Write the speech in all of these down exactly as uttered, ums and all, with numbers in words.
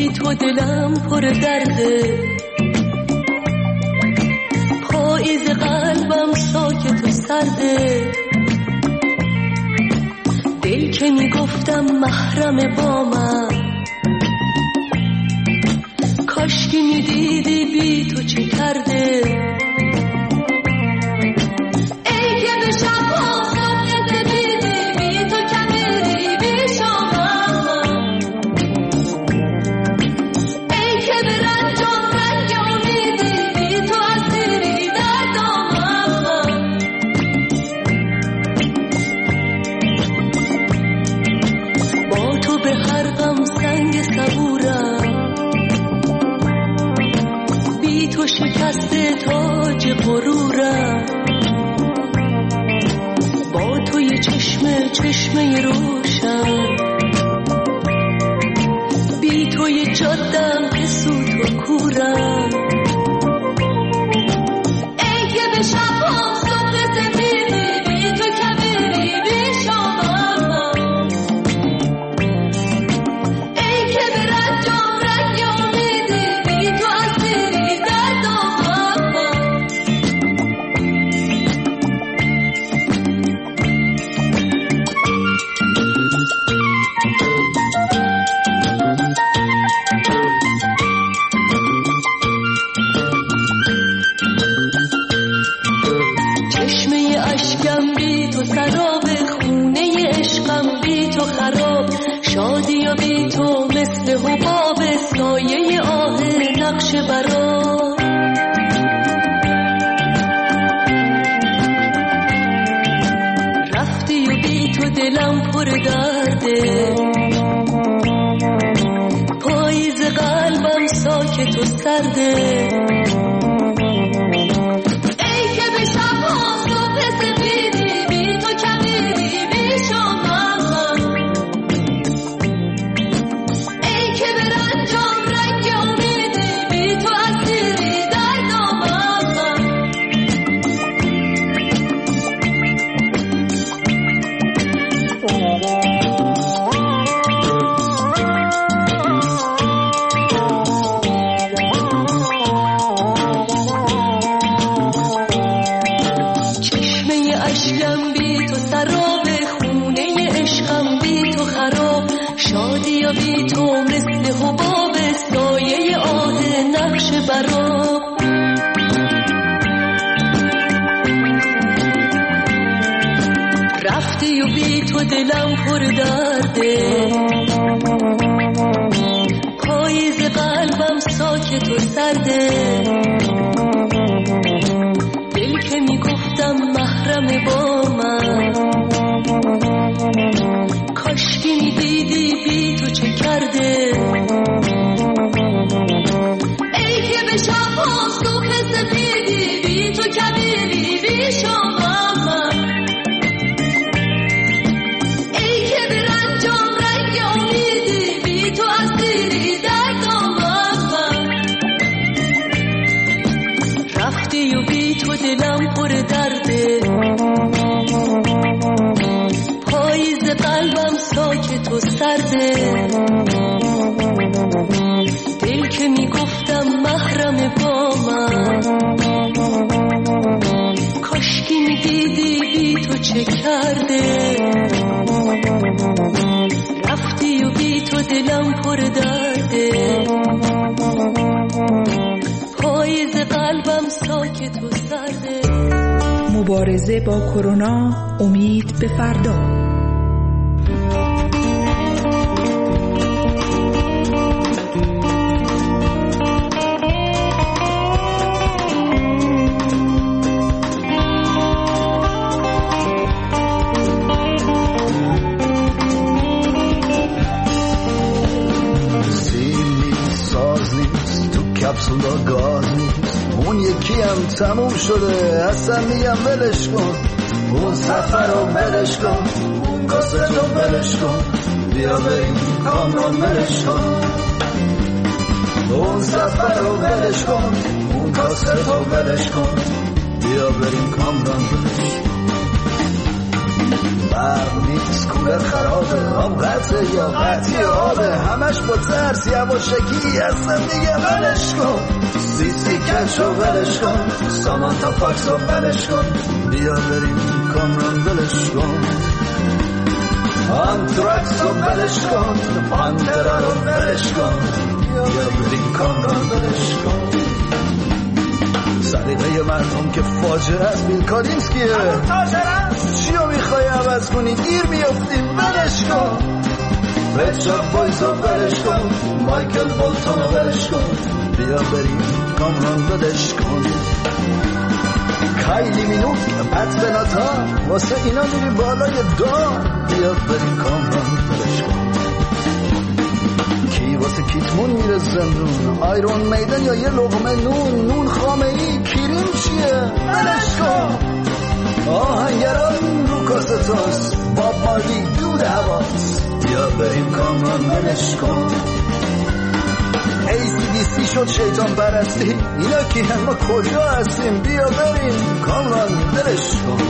بی تو دلم پر درده، پاییز قلبم ساکت و سرده. دل که میگفتم محرم با من، کاش که میدیدی بی تو چه کرده. ای که به شب ها صبح دیدی بی تو کمیری بی شامم، ای که به رنجام رنگ امیدی بی تو اسیری در دامم. با تو به هر غم سنگ صبورم، بی تو شکست تاج غرورم. با تو یه چشمه چشمه روشن، بی تو یه جادم که سوت و کورم. ای که به شبها صبح سفیدی بی تو کبیری بی شامم، ای که به رنجام رنگ امیدی بی تو اسیری در دامم. چشمه اشکم بی تو سراب، خونه عشقم بی تو خراب. شادی و بی تو مثل حباب، سایه آه نقش برا. رفتی و بی تو دلم پر درده، پاییز قلبم ساکت و سرده. ای که به شبها صبح سفیدی بی تو کمیری بی شامم، ای که به رنجام رنگ امیدی بی تو اسیری در دامم. چشمه اشکم بی تو سراب، خونه عشقم بی تو خراب. شادی و بی تو مثل حباب، سایه آه نقش برا. رفتی و بی تو دلم پر درده، پاییز قلبم ساکت و سرده. دل که میگفتم محرم با من، کاش که میدیدی بی تو چه کرده. ای که به شبها صبح سفیدی بی تو کبیری بی شامم، ای که به رنجام رنگ امیدی بی تو اسیری در دامم. رفتی و بی تو دلم پر درده، پاییز قلبم ساکت و سرده. دل که میگفتم محرم با من، کاش که میدیدی بی تو چه کرده. رفتی و بی تو دلم پر درده، پاییز قلبم ساکت و سرده. مبارزه با کرونا، امید به فردا. کپسولا گاز نیست، اون یکی هم تموم شده، اصلا میگم ولش کن. اون سفر رو ولش کن، اون کاسه رو ولش کن، بیا بریم کامران ولش کن. اون سفر رو ولش کن، اون کاسه رو ولش کن، بیا بریم کامران ولش کن. برق نیست، کولر خرابه، آب قطعه یا قطعی آبه، همش با ترس یواشکی هستم دیگه ولش کن. سیسی کچ رو ولش کن، سامانتا فاکس رو ولش کن، بیا بریم کامران ولش کن. آنتراکس رو ولش کن، پانترا رو ولش کن، بیا بریم کامران ولش کن. سلیقه مردم که فاجعه است، بیل کالینسکیه چی رو میخوای عوض کنی؟ گیر میافتیم ولش کن. پچاک بایز رو ولش کن، مایکل بولتون رو ولش کن، بیا بریم کامران ولش کن. کایلی مینوک پت بناتا واسه اینا میری بالای دار، بیا بریم کامران ولش کن. کی واسه کیتمون میره زندون، آیرون میدن یا یه لقمه نون، نون خامه ای کریم چیه ولش کن. آهنگران رو کاستاس، باب مارلی دود هواست، بیا بریم کامران ولش کن. ای سی دی سی شد شیطان پرستی، اینا کی هم ما کجا هستیم؟ بیا بریم کامران ولش کن.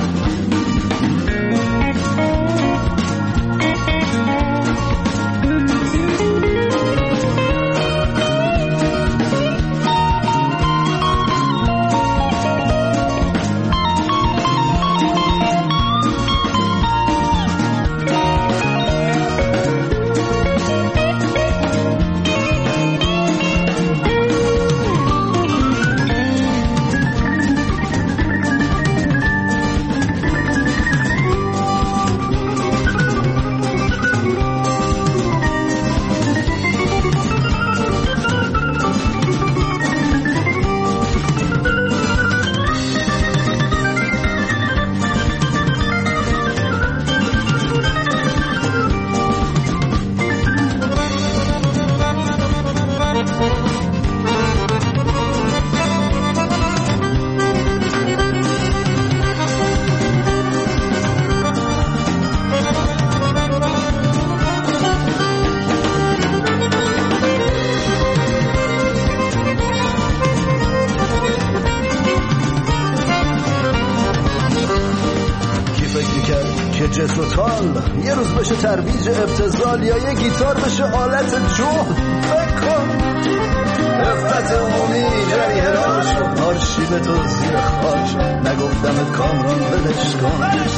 یه روز بشه ترویج ابتذال، یا یه گیتار بشه آلت جهد. فکر کن رفت عمومی جریه راش کن، آرشیو تو زیر خاش، نگفتم کامران ولش کن.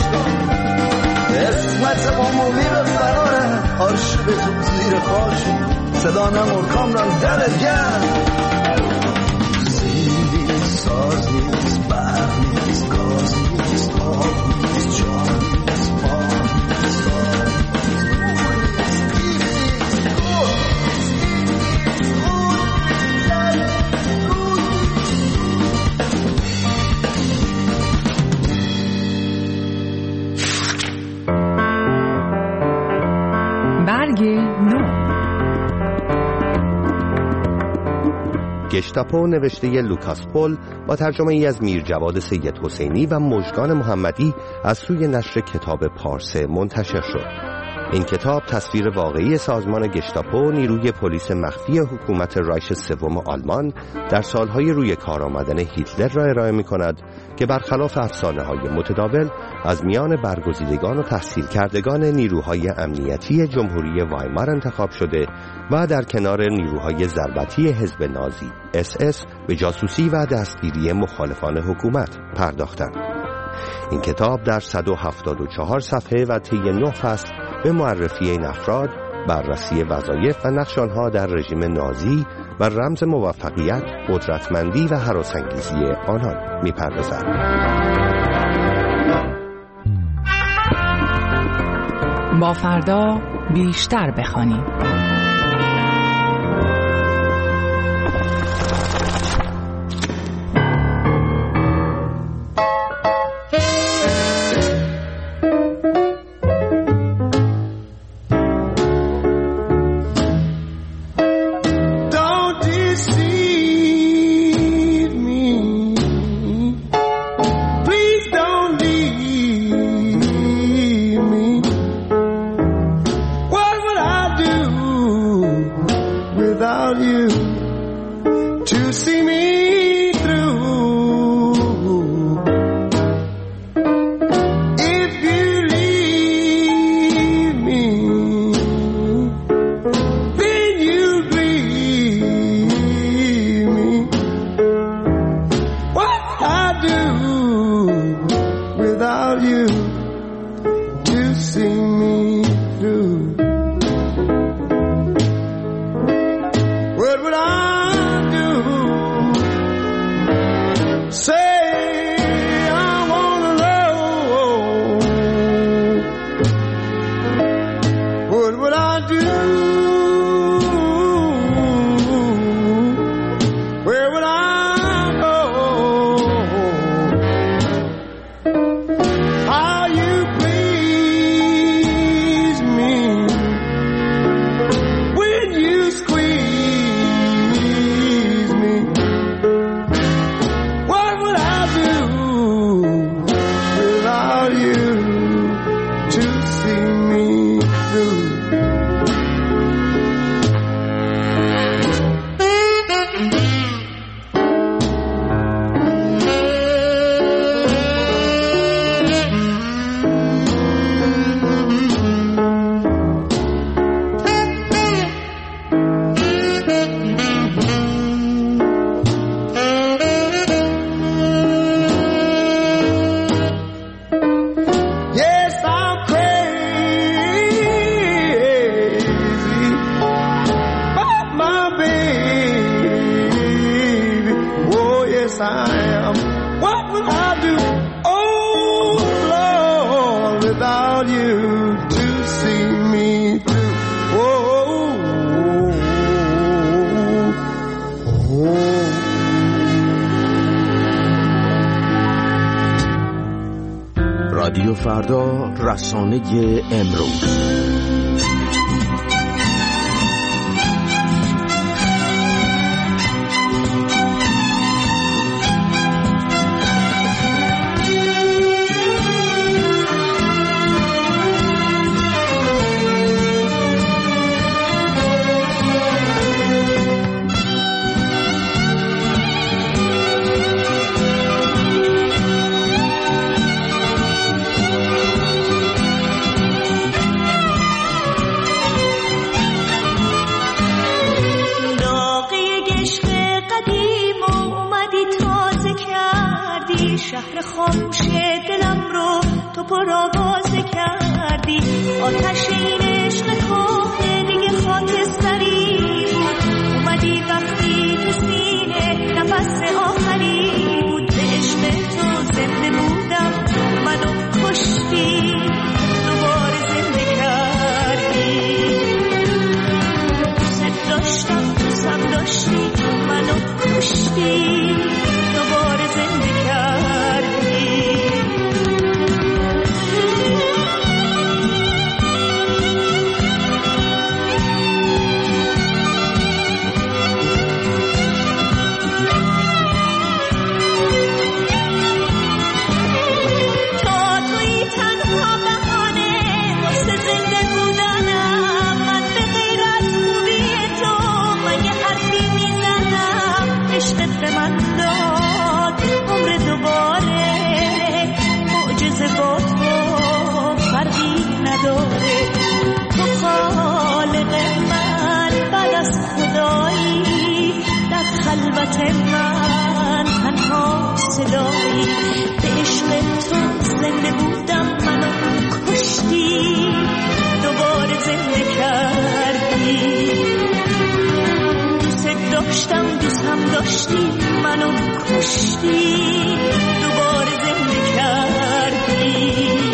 اسمت عمومی به فراره، آرشیو تو زیر خاش، صدا نمور کامران دلت گرم. زیندی ساز نیست، برق نیست، گاز نیست، آب نیست، جان نیست، پا گشتاپو نوشته لوکاس پول با ترجمه ای از میرجواد سید حسینی و مژگان محمدی از سوی نشر کتاب پارسه منتشر شد. این کتاب تصویر واقعی سازمان گشتاپو، نیروی پلیس مخفی حکومت رایش سوم آلمان، در سالهای روی کار آمدن هیتلر را ارائه می کند که برخلاف افسانه‌های متداول از میان برگزیدگان و تحصیل کردگان نیروهای امنیتی جمهوری وایمار انتخاب شده و در کنار نیروهای ضربتی حزب نازی اس اس به جاسوسی و دستگیری مخالفان حکومت پرداختند. این کتاب در صد و هفتاد و چهار صفحه و طی نه فصل به معرفی این افراد، بررسی وظایف و نقش آنها در رژیم نازی و رمز موفقیت، قدرتمندی و هراس‌انگیزی آنان می‌پردازد. با فردا بیشتر بخوانیم. What would I do what would I do? Where would I go? How you please me when you squeeze me. What would I do without you to see me through? Yes, I'm crazy about my baby. Oh, yes, I am. What will I do, oh, Lord, without you to see me through? Oh, oh, oh. رادیو فردا، رسانه امروز. شهر خاموش دلم رو تو پرآوازه کردی. آتش این عشق کهنه دیگه خاکستری بود. اومدی وقتی تو سینه نفس آخری بود. به عشق تو زنده بودم، منو کشتی، دوباره زنده کردی. دوست داشتم، دوستم داشتی، منو کشتی، دوباره زنده کردی. خلوت من تنها صدایی. به عشق تو زنده بودم، منو کشتی، دوباره زنده کردی. دوست داشتم، دوستم داشتی، منو کشتی، دوباره زنده کردی.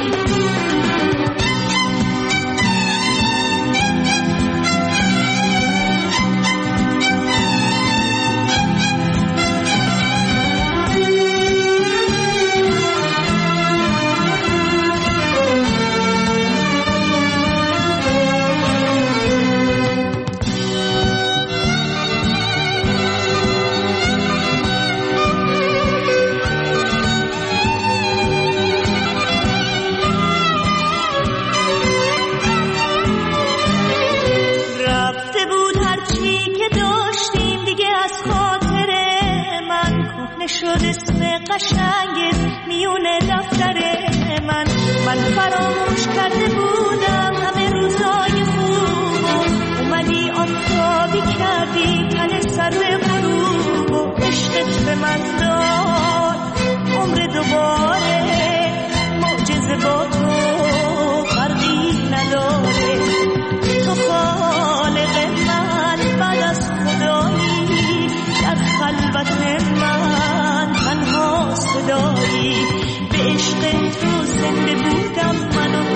شد اسم قشنگت میونه دفتر من. من فراموش کرده بودم همه روزای خوب. اومدی آفتابی کردی تن سر غروب. و عشقت به من داد عمر دوباره. معجزه با تو فرقی نداره. تو خالق من بعد از خدایی. در خلوت من تنها صدایی. به عشق تو زنده بودم، منو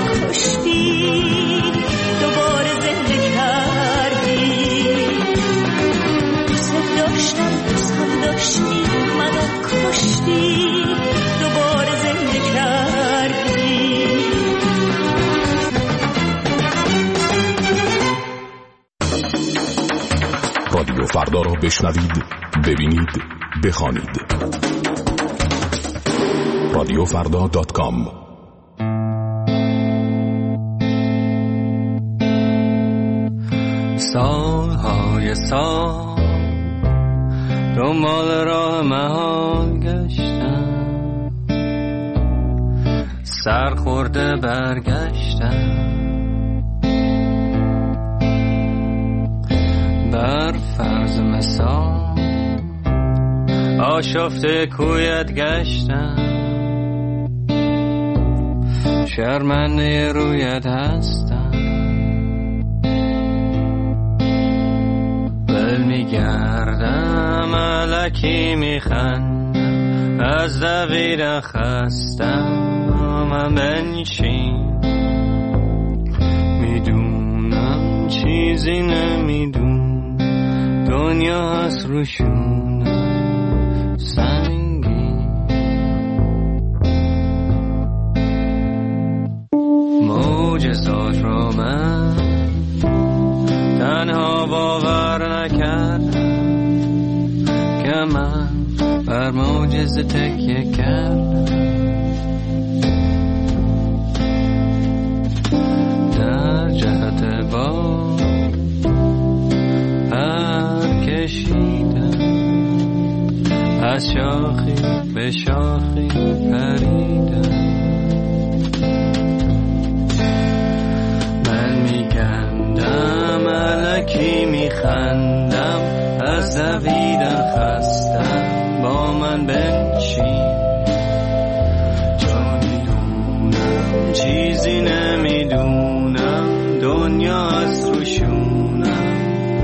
رادیو فردا را بشنوید، ببینید، بخوانید. رادیو فردا دات کام. سالهای سال دنبال راه محال گشتم، سرخورده برگشتم، بر فرض مثال آشفته کویت گشتم، شرمنده رویت هستم، بل میگردم الکی میخندم، از دویدن خستم، من بنشین، میدونم چیزی نمیدونم، دنیا هست روشونم سنگین، معجزات رو من تنها باور نکردم، که من بر معجزه تکیه کردم، در جهت با پر کشیدم، از شاخی به شاخی پریدم، من میگندم الکی میخندم، از دویدن خستم، با من بنشین، چون میدونم چیزی نمیدونم، دنیا از روشونم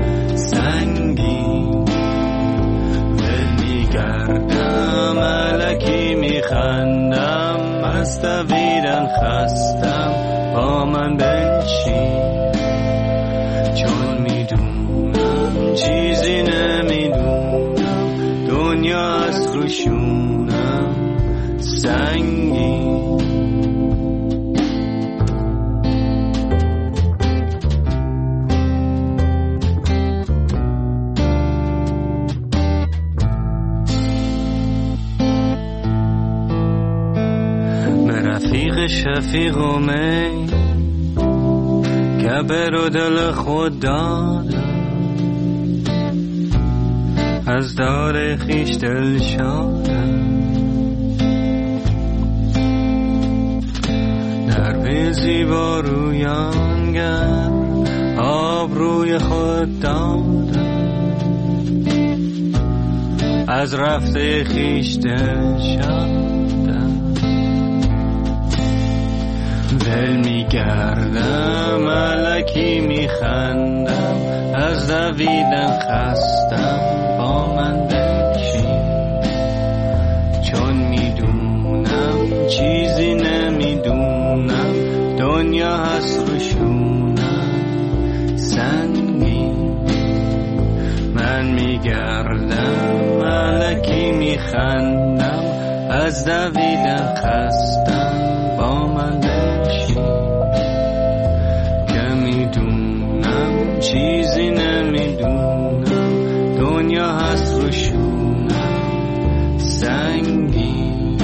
سنگین، دل میگردم الکی میخندم، از دویدن خستم، با من بنشین، چون میدونم چیزی نمیدونم، دنیا از روشونم سنگین. رفیق شفیق و می کبر و دل خود دادم، از دار خیش دل شادم، در به زیبا رویانگر آب روی خود دادم، از رفته خیش دل شادم، دل میگردم الکی میخندم، از دویدن خستم، با من بنشین، چون میدونم چیزی نمیدونم، دنیا هست روشونم سنگین، من میگردم الکی میخندم، از دویدن خستم، با من چیزی نمیدونم، دنیا هست روشونم سنگین.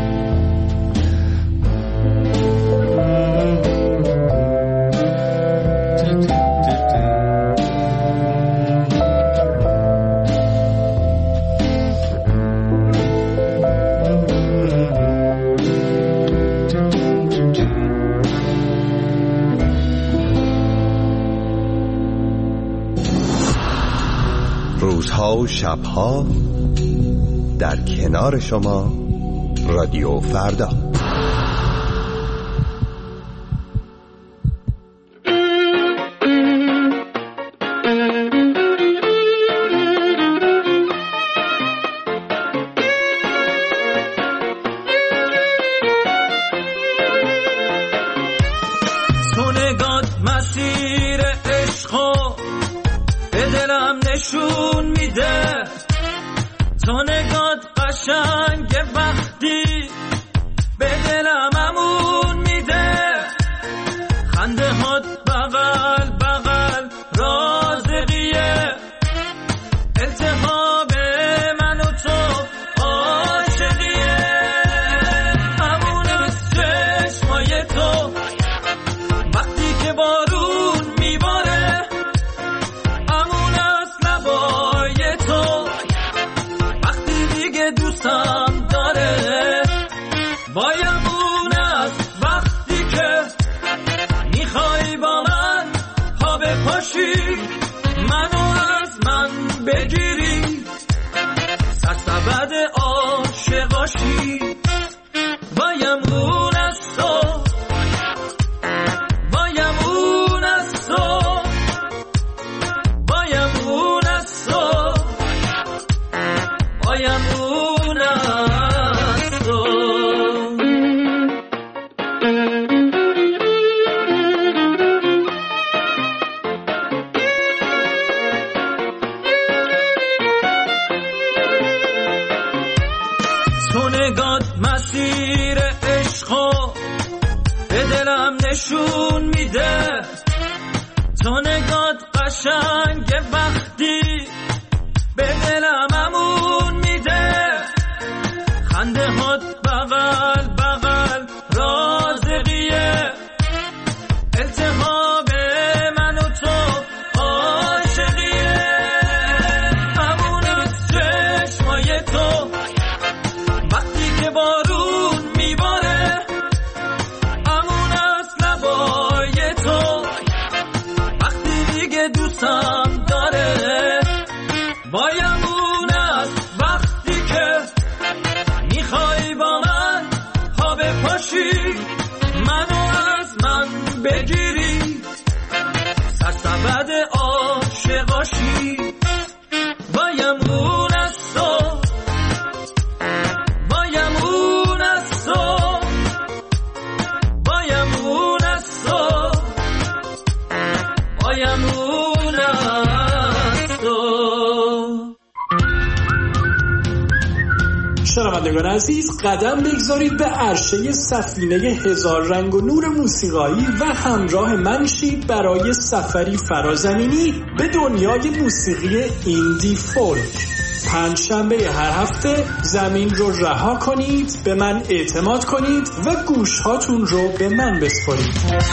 روزها و شبها در کنار شما، رادیو فردا. تو نگات مسیر عشقو به دلم نشون میده، تو نگات قشنگ وقتی به دلم امون میده، خنده هات بغل بغل رازقیه، بپاشی منو از من بگیری سرسبد عاشقاشی بایم اون از تو بایم اون از تو بایم اون از تو بایم اون از تو تو نگات مسیر عشقو به دلم نشون میده تو نگات قشنگ وقتی به دلم امون میده خنده هات بغل بغل رازقیه التهاب من و تو عاشقیه امون از چشمای تو وقتی که بارون میباره امون از لبای تو وقتی دیگه دوستم داره بایم اون از وقتی که میخوای با من پا بپاشی منو از من بگیری سرسبد عاشقاشی بایم اون از تو بایم اون از تو بایم اون از تو بایم اون از تو. شنوندگان عزیز قدم بگذارید به عرشه سفینه هزار رنگ و نور موسیقایی و همراه من شید برای سفری فرازمینی به دنیای موسیقی ایندی فولک. پنج شنبه هر هفته زمین رو رها کنید، به من اعتماد کنید و گوشهاتون رو به من بسپارید.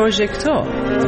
پروژکتور.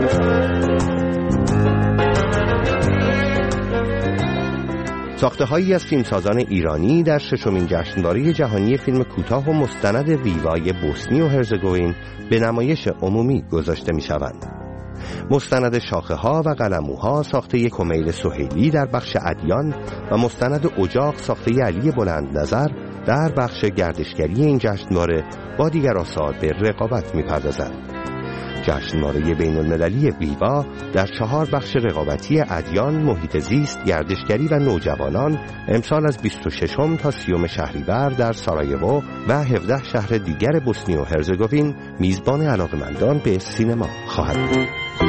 ساخته هایی از فیلمسازان ایرانی در ششمین جشنواره جهانی فیلم کوتاه و مستند ویوای بوسنی و هرزگوین به نمایش عمومی گذاشته می شوند. مستند شاخه ها و قلموها ساخته کمیل سهیلی در بخش ادیان و مستند اجاق ساخته علی بلند نظر در بخش گردشگری این جشنواره با دیگر آثار به رقابت می پردازند. جشنواره بین المللی ویوا در چهار بخش رقابتی ادیان، محیط زیست، گردشگری و نوجوانان امسال از بیست و ششم تا سیوم شهریور در سارایوو و هفده شهر دیگر بوسنی و هرزگوین میزبان علاقمندان به سینما خواهد بود.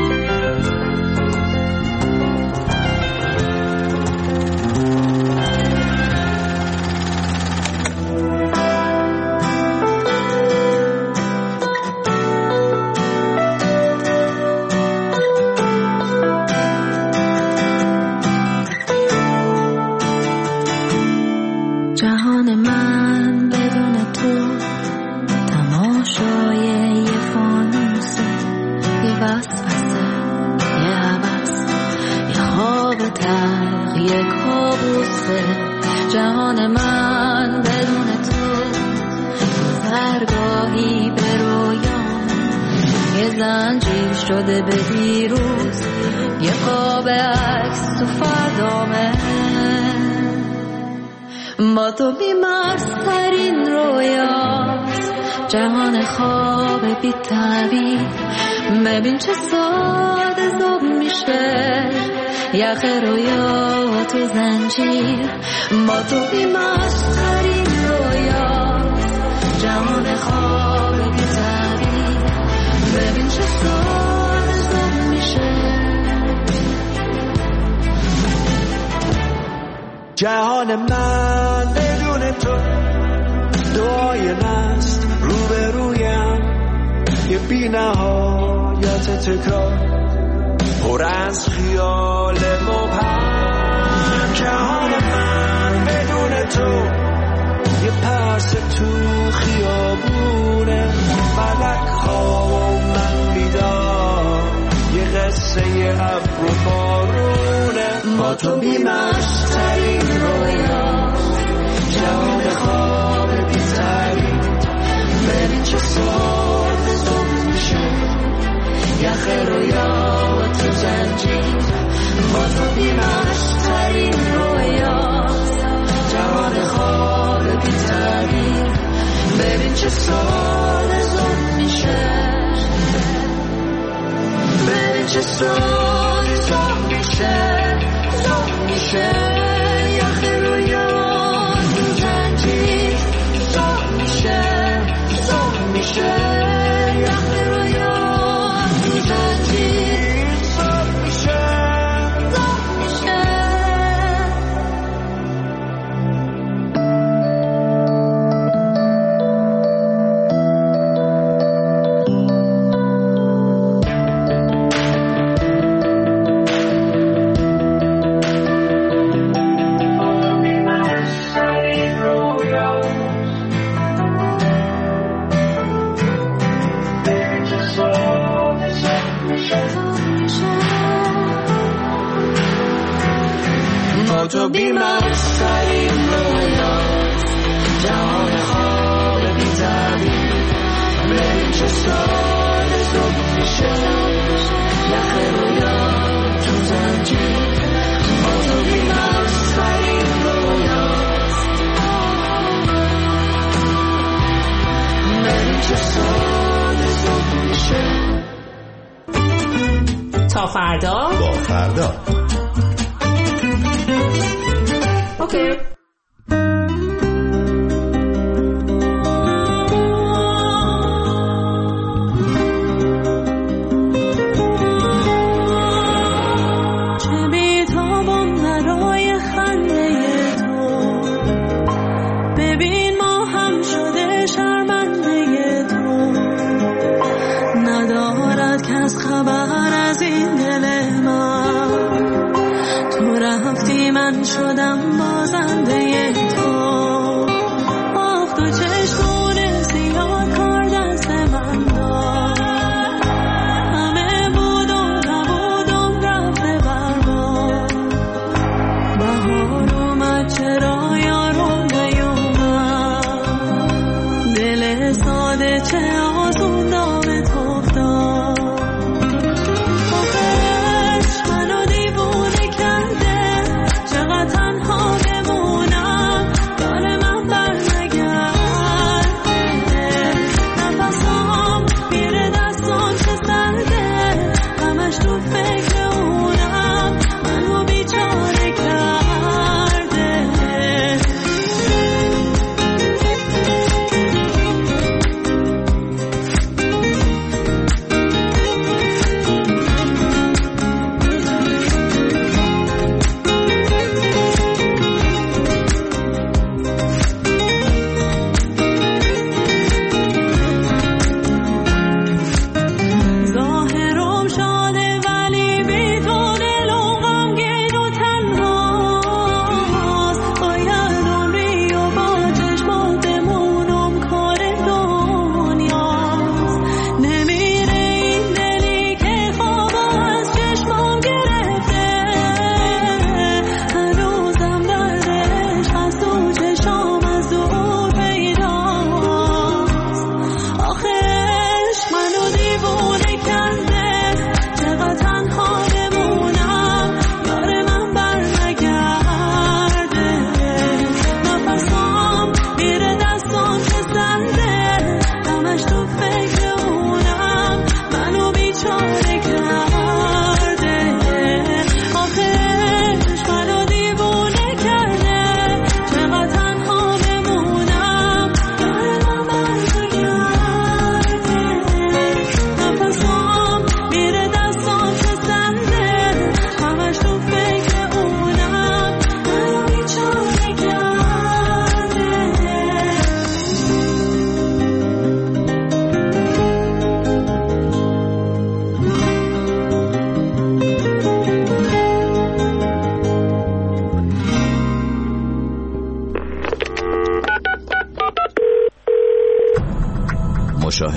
جهان من بدون تو برگاهی به رویام یه زنجیر شده به دیروز، یه خواب عکس تو فردامه با تو بیمارسترین رویاست. جهان خواب بی تعبیر، ببین چه ساده زوب میشه یخ رویا تو زنجیر با تو بیمارسترین رویاست. جهان خواب بی تعبیر، ببین چه ساده زوب میشه. جهان من بدون تو دعای نست روبرویم، یه بی نهایت تکرار پر از خیال مبهم. جهان من بدون تو یه پرس تو خیابونه، فلک ها و من بیدار، یه قصه ابر و بارونه با تو بیمشترین رویا. جهان خواب بی‌ترین، ببین چه ساده زوب میشه یخ رویا تو زنجیر با تو بیمشترین رویاست. جهان خواب بی‌ترین، ببین چه ساده زوب میشه، ببین چه ساده زوب میشه، زوب میشه یخ رویا تو زنجیر، زوب میشه، زوب میشه یخ رویا تو زنجیر، زوب میشه، زوب میشه. تو بیمارسترین رویاست. جهان خواب بی‌تعبیر، ببین چه ساده زوب میشه یخ رویا تو زنجیر با تو بیمارسترین رویاست. ببین چه ساده زوب میشه. تا فردا با فردا. اوکی. چه بی‌تابم برای خنده تو، ببین ما هم شده شرمنده تو، ندارد کس خبر از این دل من، تو رفتی من شدم بازنده تو. آخ تو چشمون سیاه کار دست من دار،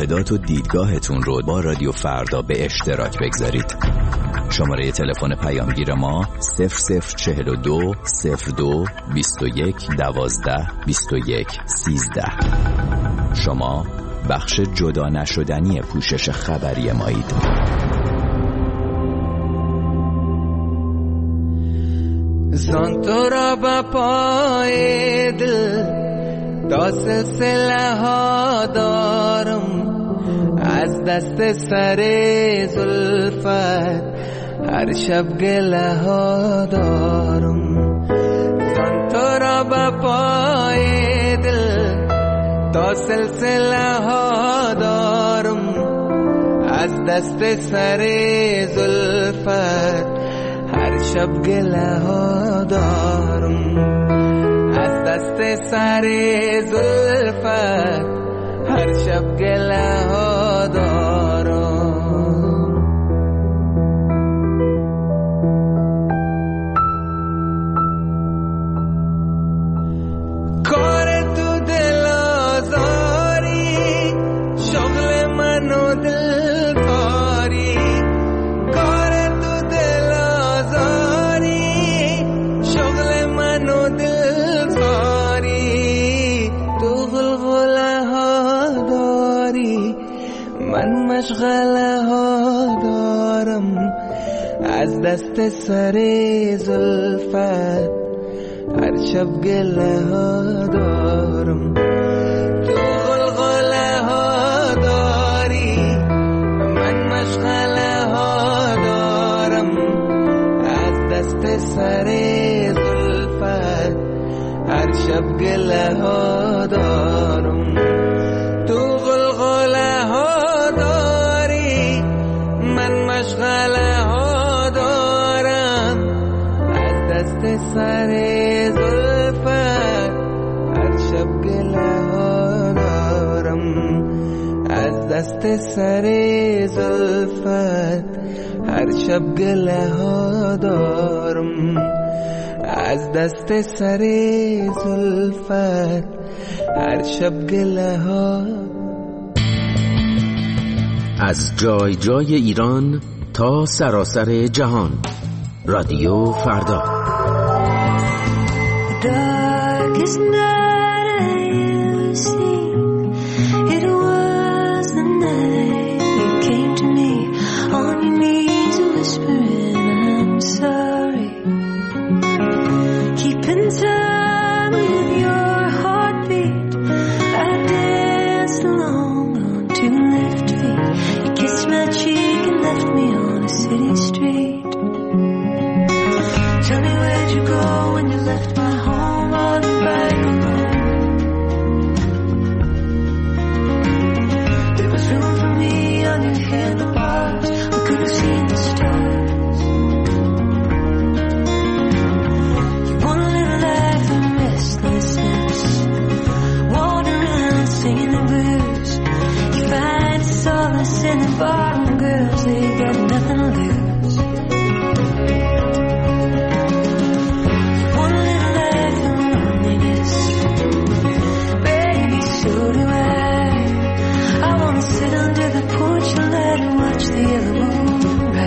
مشاهدات و دیدگاهتون رو با رادیو فردا به اشتراک بگذارید. شماره تلفن پیامگیر ما صفر صفر چهل و دو صفر دو بیست و یک دوازده بیست و یک سیزده. شما بخش جدا نشدنی پوشش خبری مایید. زان تو را با پای دل تا سلسله ها دارم، از دست سر زلفت هر شب گله ها دارم. زان تو را با پای دل تا سلسله ها دارم، از دست سر زلفت هر شب گله ها دارم. از دست سر زلفت هر شب گله ها دارم. کار تو دل آزاری، شغل من و دل کاری. کار تو دل آزاری، شغل من و دل کاری. تو غلغله ها داری، من مشغله ها دارم. از دست سر زلفت هر شب گله ها دارم. تو غلغله ها داری، من مشغله ها دارم. از دست سر زلفت هر شب گله ها دارم. تو غلغله ها داری، من مشغله ها دارم. از دست سر زلفت هر شب گله ها دارم. از دست سر زلفت هر شب گله ها دارم. از دست سر زلفت هر شب گله ها. از جای جای ایران تا سراسر جهان، رادیو فردا. Sit under the porch and let her watch the yellow moon.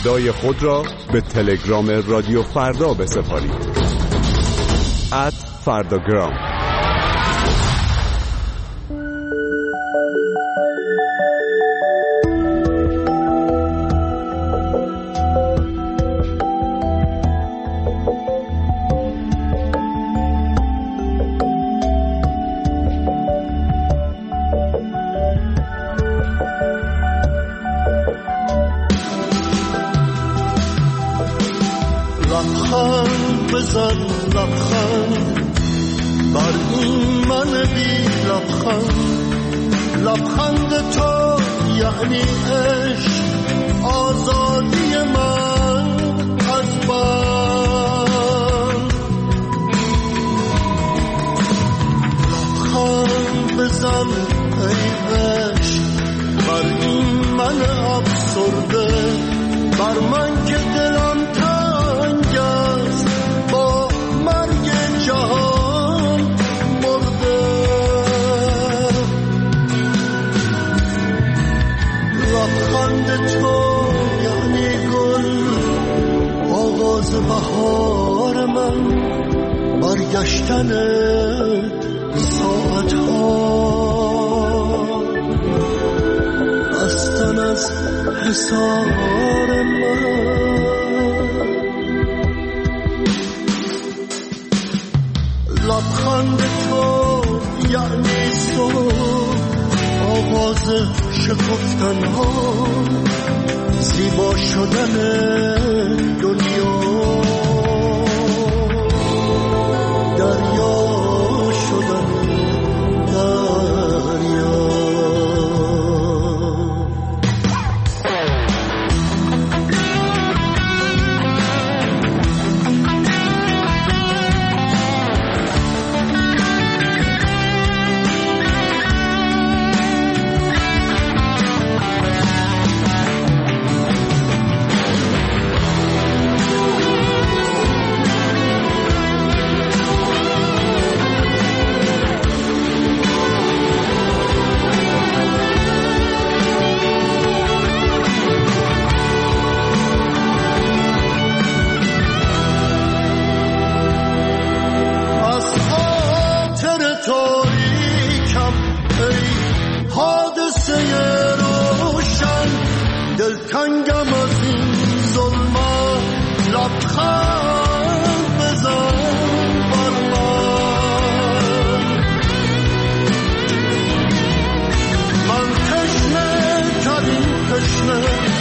صدای خود را به تلگرام رادیو فردا بسپارید. ات فرداگرام. لبخند بزن لبخند بر این من بی لبخند، لبخند تو یعنی عشق، آزادی من از بند. لبخند بزن ای عشق بر این من افسرده، بر من که دلم تنگ است با مرگ جهان مرده. لبخند تو یعنی گل، آغاز بهار من، برگشتن ساعت ها، بستن از حصار من. لبخند تو یعنی صبح، آغاز شکفتن ها، زیبا شدن دنیا، دریا شدن دریا. دلتنگم از این ظلمت، لبخند بزن بر من. من تشنه ترین تشنه،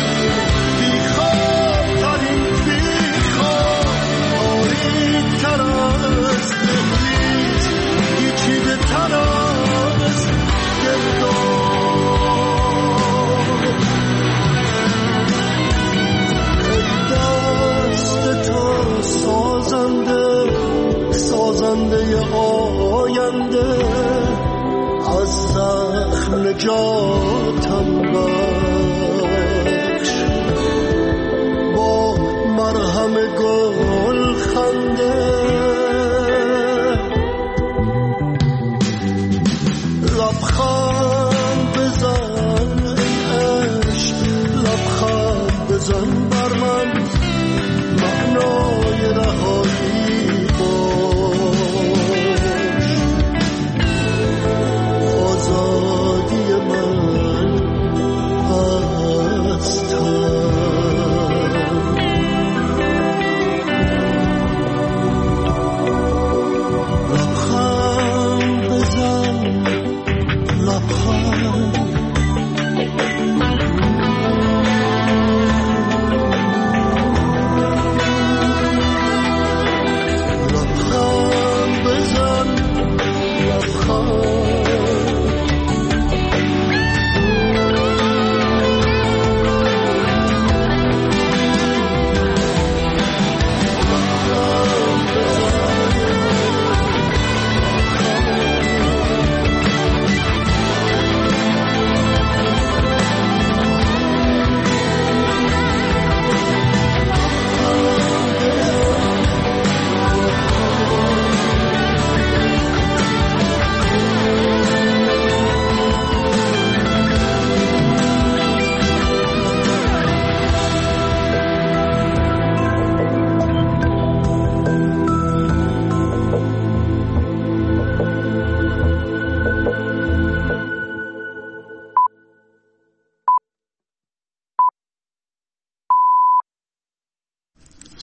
بیخواب ترین بیخواب، آرید تر از دهلیز، پیچیده تر از گرداب. سازنده سازنده آینده، از زخم نجاتم بخش، با مرهم گل خنده